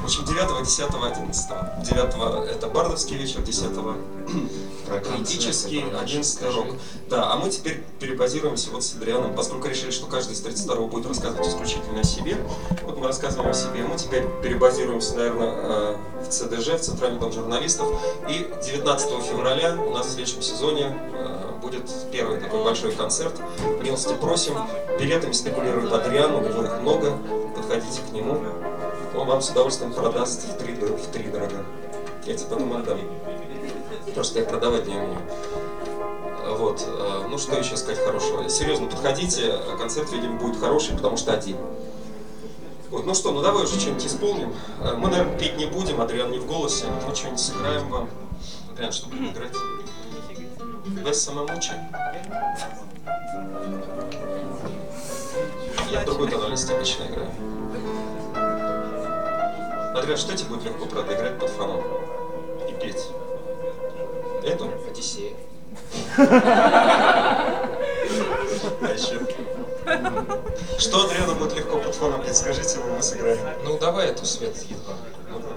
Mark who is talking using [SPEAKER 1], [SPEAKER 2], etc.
[SPEAKER 1] общем, 9, 10, 11. 9 это бардовский вечер, 10 критический, 11 рок. Да, а мы теперь перебазируемся вот с Адрианом, поскольку решили, что каждый из 32-го будет рассказывать исключительно о себе. Вот мы рассказываем о себе, мы теперь перебазируемся, наверное, в ЦДЖ, в Центральный дом журналистов. И 19 февраля у нас в следующем сезоне будет первый такой большой концерт. Милости просим. Билетами спекулирует Адриан, у него их много. Подходите к нему. Он вам с удовольствием продаст втридорога. Я тебе потом отдам. Потому что я продавать не умею. Вот. Ну что еще сказать хорошего? Серьезно, подходите. Концерт, видимо, будет хороший, потому что один. Вот, ну что, ну давай уже что-нибудь исполним. Мы, наверное, петь не будем, Адриан не в голосе. Мы что-нибудь сыграем вам. Адриан, что будем играть? Без самомучи. Я в другой тональности обычно играю. Адриан, что тебе будет легко, правда, играть под фоном и петь? Эту?
[SPEAKER 2] Одиссея.
[SPEAKER 1] А еще? Что Адриану будет легко под фоном петь? Скажите ему, мы сыграем.
[SPEAKER 2] Ну давай эту, Свет, едва.
[SPEAKER 1] Ну